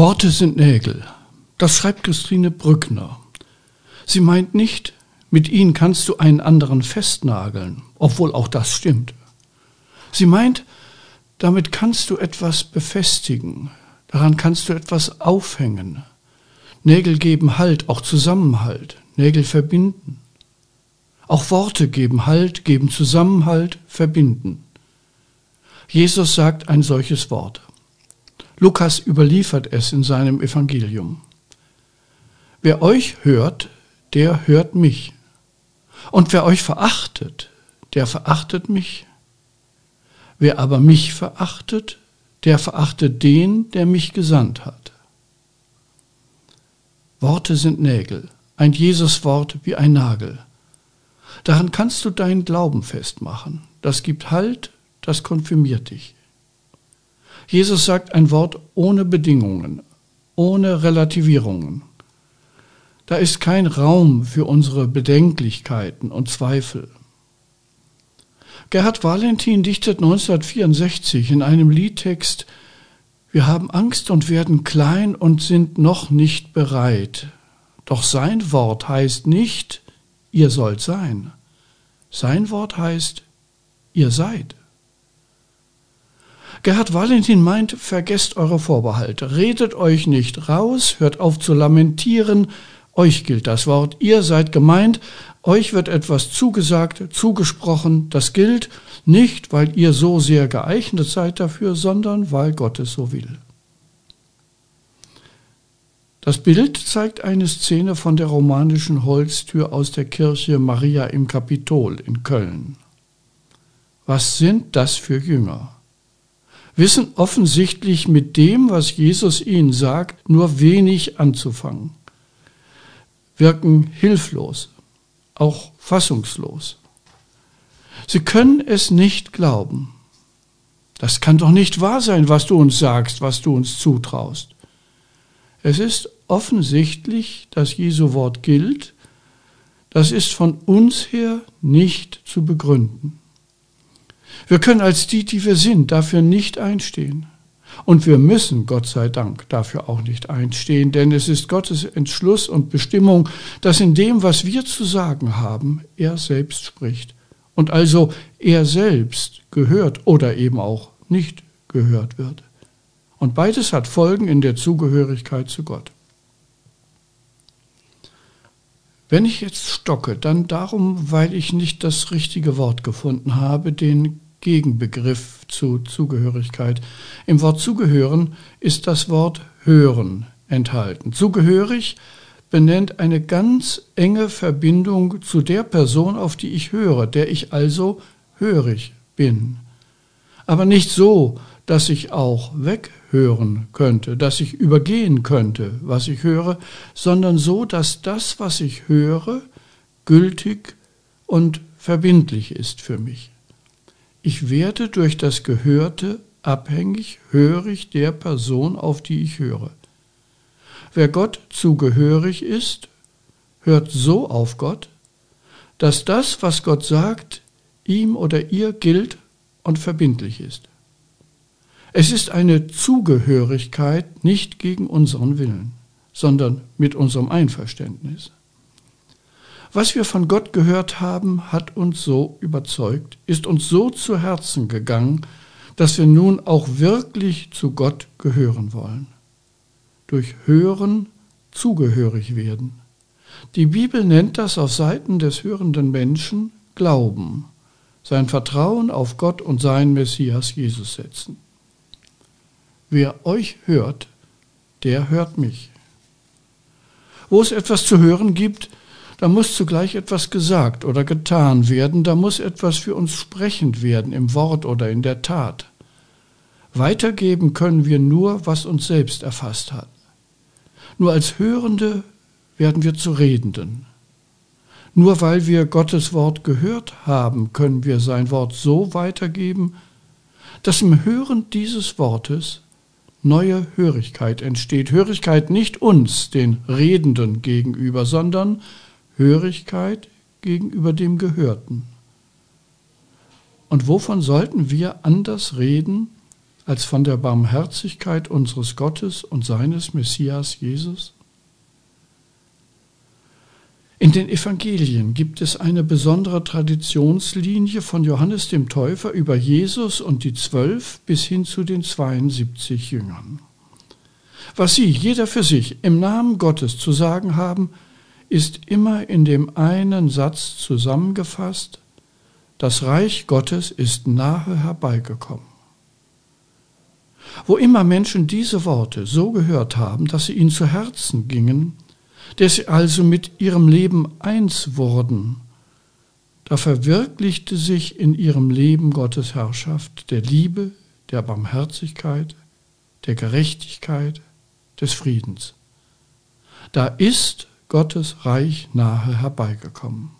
Worte sind Nägel. Das schreibt Christine Brückner. Sie meint nicht, mit ihnen kannst du einen anderen festnageln, obwohl auch das stimmt. Sie meint, damit kannst du etwas befestigen, daran kannst du etwas aufhängen. Nägel geben Halt, auch Zusammenhalt. Nägel verbinden. Auch Worte geben Halt, geben Zusammenhalt, verbinden. Jesus sagt ein solches Wort. Lukas überliefert es in seinem Evangelium. Wer euch hört, der hört mich. Und wer euch verachtet, der verachtet mich. Wer aber mich verachtet, der verachtet den, der mich gesandt hat. Worte sind Nägel, ein Jesuswort wie ein Nagel. Daran kannst du deinen Glauben festmachen. Das gibt Halt, das konfirmiert dich. Jesus sagt ein Wort ohne Bedingungen, ohne Relativierungen. Da ist kein Raum für unsere Bedenklichkeiten und Zweifel. Gerhard Valentin dichtet 1964 in einem Liedtext: Wir haben Angst und werden klein und sind noch nicht bereit. Doch sein Wort heißt nicht, ihr sollt sein. Sein Wort heißt, ihr seid. Gerhard Valentin meint, vergesst eure Vorbehalte, redet euch nicht raus, hört auf zu lamentieren, euch gilt das Wort, ihr seid gemeint, euch wird etwas zugesagt, zugesprochen, das gilt nicht, weil ihr so sehr geeignet seid dafür, sondern weil Gott es so will. Das Bild zeigt eine Szene von der romanischen Holztür aus der Kirche Maria im Kapitol in Köln. Was sind das für Jünger? Wissen offensichtlich mit dem, was Jesus ihnen sagt, nur wenig anzufangen. Wirken hilflos, auch fassungslos. Sie können es nicht glauben. Das kann doch nicht wahr sein, was du uns sagst, was du uns zutraust. Es ist offensichtlich, dass Jesu Wort gilt. Das ist von uns her nicht zu begründen. Wir können als die wir sind, dafür nicht einstehen. Und wir müssen, Gott sei Dank, dafür auch nicht einstehen, denn es ist Gottes Entschluss und Bestimmung, dass in dem, was wir zu sagen haben, er selbst spricht. Und also er selbst gehört oder eben auch nicht gehört wird. Und beides hat Folgen in der Zugehörigkeit zu Gott. Wenn ich jetzt stocke, dann darum, weil ich nicht das richtige Wort gefunden habe, den Gegenbegriff zu Zugehörigkeit. Im Wort zugehören ist das Wort hören enthalten. Zugehörig benennt eine ganz enge Verbindung zu der Person, auf die ich höre, der ich also hörig bin. Aber nicht so, dass ich auch weghören könnte, dass ich übergehen könnte, was ich höre, sondern so, dass das, was ich höre, gültig und verbindlich ist für mich. Ich werde durch das Gehörte abhängig, hörig der Person, auf die ich höre. Wer Gott zugehörig ist, hört so auf Gott, dass das, was Gott sagt, ihm oder ihr gilt und verbindlich ist. Es ist eine Zugehörigkeit nicht gegen unseren Willen, sondern mit unserem Einverständnis. Was wir von Gott gehört haben, hat uns so überzeugt, ist uns so zu Herzen gegangen, dass wir nun auch wirklich zu Gott gehören wollen. Durch Hören zugehörig werden. Die Bibel nennt das auf Seiten des hörenden Menschen Glauben, sein Vertrauen auf Gott und seinen Messias Jesus setzen. Wer euch hört, der hört mich. Wo es etwas zu hören gibt, da muss zugleich etwas gesagt oder getan werden, da muss etwas für uns sprechend werden, im Wort oder in der Tat. Weitergeben können wir nur, was uns selbst erfasst hat. Nur als Hörende werden wir zu Redenden. Nur weil wir Gottes Wort gehört haben, können wir sein Wort so weitergeben, dass im Hören dieses Wortes neue Hörigkeit entsteht. Hörigkeit nicht uns, den Redenden gegenüber, sondern Hörigkeit gegenüber dem Gehörten. Und wovon sollten wir anders reden als von der Barmherzigkeit unseres Gottes und seines Messias Jesus? In den Evangelien gibt es eine besondere Traditionslinie von Johannes dem Täufer über Jesus und die 12 bis hin zu den 72 Jüngern. Was sie, jeder für sich, im Namen Gottes zu sagen haben, ist immer in dem einen Satz zusammengefasst: Das Reich Gottes ist nahe herbeigekommen. Wo immer Menschen diese Worte so gehört haben, dass sie ihnen zu Herzen gingen, dass sie also mit ihrem Leben eins wurden, da verwirklichte sich in ihrem Leben Gottes Herrschaft der Liebe, der Barmherzigkeit, der Gerechtigkeit, des Friedens. Da ist Gottes Reich nahe herbeigekommen.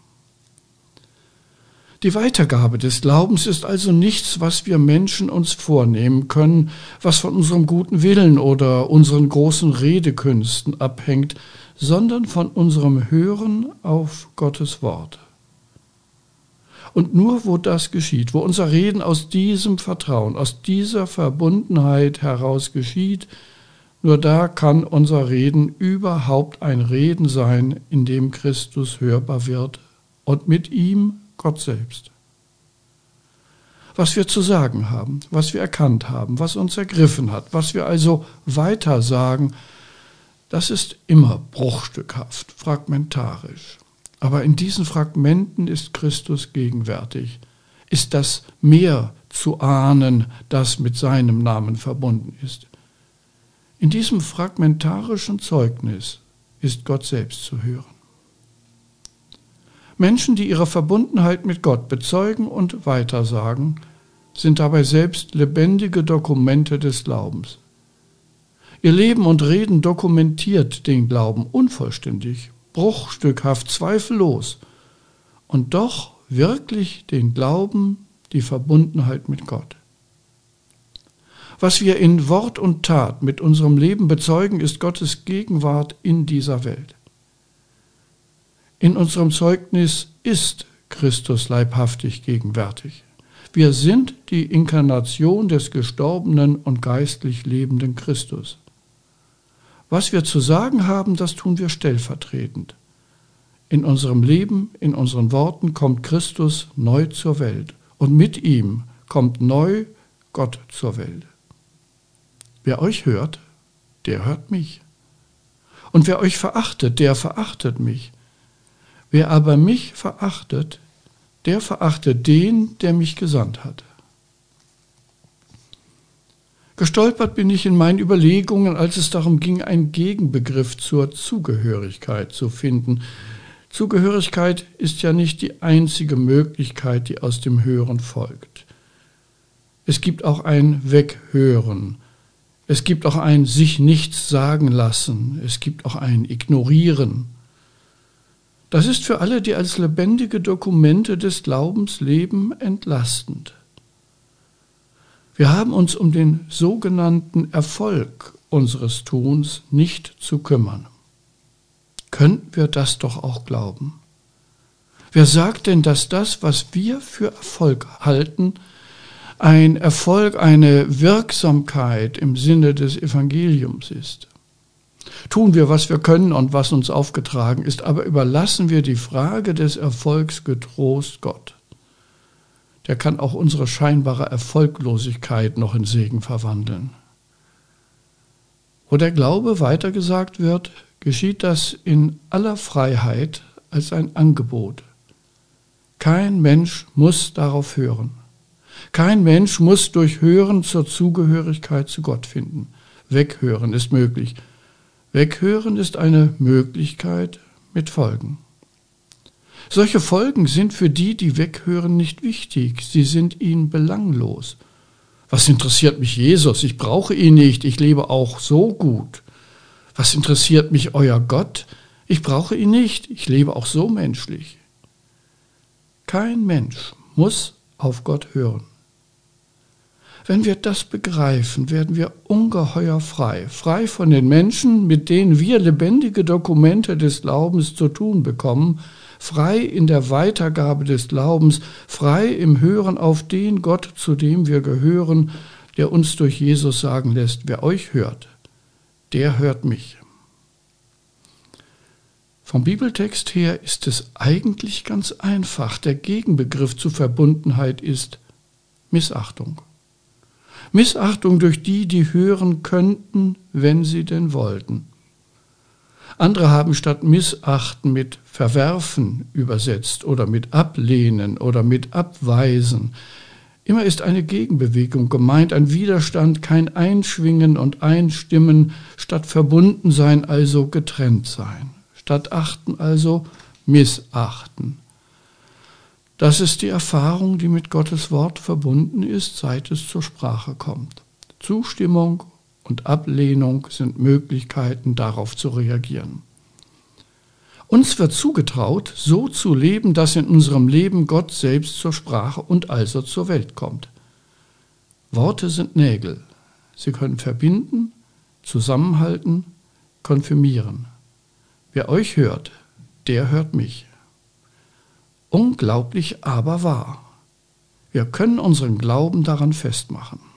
Die Weitergabe des Glaubens ist also nichts, was wir Menschen uns vornehmen können, was von unserem guten Willen oder unseren großen Redekünsten abhängt, sondern von unserem Hören auf Gottes Wort. Und nur wo das geschieht, wo unser Reden aus diesem Vertrauen, aus dieser Verbundenheit heraus geschieht, nur da kann unser Reden überhaupt ein Reden sein, in dem Christus hörbar wird und mit ihm Gott selbst. Was wir zu sagen haben, was wir erkannt haben, was uns ergriffen hat, was wir also weiter sagen, das ist immer bruchstückhaft, fragmentarisch. Aber in diesen Fragmenten ist Christus gegenwärtig. Ist das Meer zu ahnen, das mit seinem Namen verbunden ist? In diesem fragmentarischen Zeugnis ist Gott selbst zu hören. Menschen, die ihre Verbundenheit mit Gott bezeugen und weitersagen, sind dabei selbst lebendige Dokumente des Glaubens. Ihr Leben und Reden dokumentiert den Glauben unvollständig, bruchstückhaft, zweifellos und doch wirklich den Glauben, die Verbundenheit mit Gott. Was wir in Wort und Tat mit unserem Leben bezeugen, ist Gottes Gegenwart in dieser Welt. In unserem Zeugnis ist Christus leibhaftig gegenwärtig. Wir sind die Inkarnation des gestorbenen und geistlich lebenden Christus. Was wir zu sagen haben, das tun wir stellvertretend. In unserem Leben, in unseren Worten kommt Christus neu zur Welt und mit ihm kommt neu Gott zur Welt. Wer euch hört, der hört mich. Und wer euch verachtet, der verachtet mich. Wer aber mich verachtet, der verachtet den, der mich gesandt hat. Gestolpert bin ich in meinen Überlegungen, als es darum ging, einen Gegenbegriff zur Zugehörigkeit zu finden. Zugehörigkeit ist ja nicht die einzige Möglichkeit, die aus dem Hören folgt. Es gibt auch ein Weghören. Es gibt auch ein sich nichts sagen lassen. Es gibt auch ein Ignorieren. Das ist für alle, die als lebendige Dokumente des Glaubens leben, entlastend. Wir haben uns um den sogenannten Erfolg unseres Tuns nicht zu kümmern. Könnten wir das doch auch glauben? Wer sagt denn, dass das, was wir für Erfolg halten, ein Erfolg, eine Wirksamkeit im Sinne des Evangeliums ist? Tun wir, was wir können und was uns aufgetragen ist, aber überlassen wir die Frage des Erfolgs getrost Gott. Der kann auch unsere scheinbare Erfolglosigkeit noch in Segen verwandeln. Wo der Glaube weitergesagt wird, geschieht das in aller Freiheit als ein Angebot. Kein Mensch muss darauf hören. Kein Mensch muss durch Hören zur Zugehörigkeit zu Gott finden. Weghören ist möglich. Weghören ist eine Möglichkeit mit Folgen. Solche Folgen sind für die, die weghören, nicht wichtig. Sie sind ihnen belanglos. Was interessiert mich Jesus? Ich brauche ihn nicht. Ich lebe auch so gut. Was interessiert mich euer Gott? Ich brauche ihn nicht. Ich lebe auch so menschlich. Kein Mensch muss auf Gott hören. Wenn wir das begreifen, werden wir ungeheuer frei. Frei von den Menschen, mit denen wir lebendige Dokumente des Glaubens zu tun bekommen. Frei in der Weitergabe des Glaubens. Frei im Hören auf den Gott, zu dem wir gehören, der uns durch Jesus sagen lässt, wer euch hört, der hört mich. Vom Bibeltext her ist es eigentlich ganz einfach. Der Gegenbegriff zur Verbundenheit ist Missachtung. Missachtung durch die, die hören könnten, wenn sie denn wollten. Andere haben statt Missachten mit Verwerfen übersetzt oder mit Ablehnen oder mit Abweisen. Immer ist eine Gegenbewegung gemeint, ein Widerstand, kein Einschwingen und Einstimmen, statt verbunden sein, also getrennt sein. Statt achten, also missachten. Das ist die Erfahrung, die mit Gottes Wort verbunden ist, seit es zur Sprache kommt. Zustimmung und Ablehnung sind Möglichkeiten, darauf zu reagieren. Uns wird zugetraut, so zu leben, dass in unserem Leben Gott selbst zur Sprache und also zur Welt kommt. Worte sind Nägel. Sie können verbinden, zusammenhalten, konfirmieren. Wer euch hört, der hört mich. Unglaublich, aber wahr. Wir können unseren Glauben daran festmachen.